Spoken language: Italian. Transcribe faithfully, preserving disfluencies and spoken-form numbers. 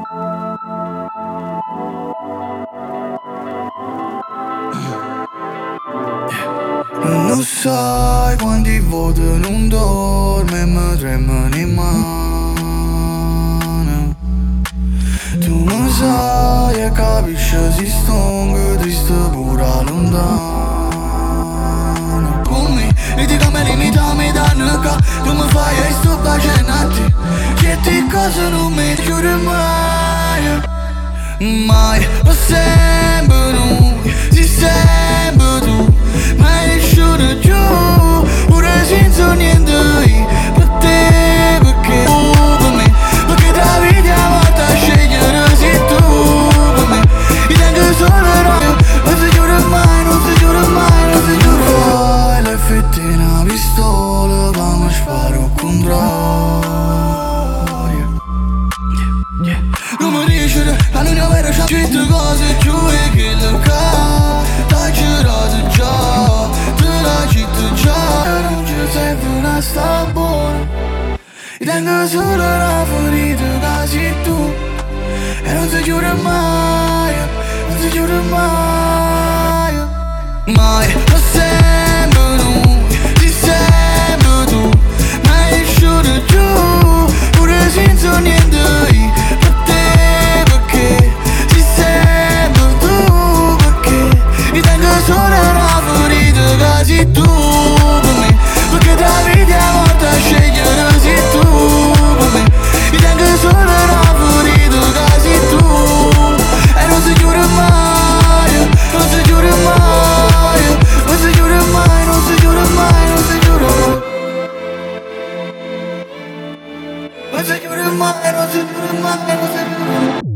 Non sai quanti voti non dorme e mi tremano in mano. Tu non sai e capisci si stongo triste pure lontano. Con me, vedi come limita mi danno che tu mi fai e sto facendo a te. Certe cose non mi giuro mai. Mai, per sempre noi, si sempre tu. Mai nessuno giù, pure senza niente io. Per te, perché tu per me. Perché da vita a volta a scegliere sei tu per me. Io tengo solo noi, non si giura mai, non si giura mai, non si giura mai. L'effetto è una pistola che mi sparo al contrario. Non mi dice, a non avere certe cose giù e che le ca. T'hai girato già, te l'hai detto già. Non ci serve una sta buona. Io tengo solo una ferita che sei tu. E non si giura mai, non si giura mai. Mai, per sempre noi, si sempre tu. Mai nessuno giù, pure senza niente io. Per te, perché si sempre tu, perché io tengo solo una ferita che sei tu per me. Perché da vita a volta a scegliere sei tu per me. Io tengo solo una ferita che sei tu. E non si giura mai, non si giura mai. Non si giura mai, non si giura mai, non si giura mai. Non si giura mai, non si giura mai, non si giura mai.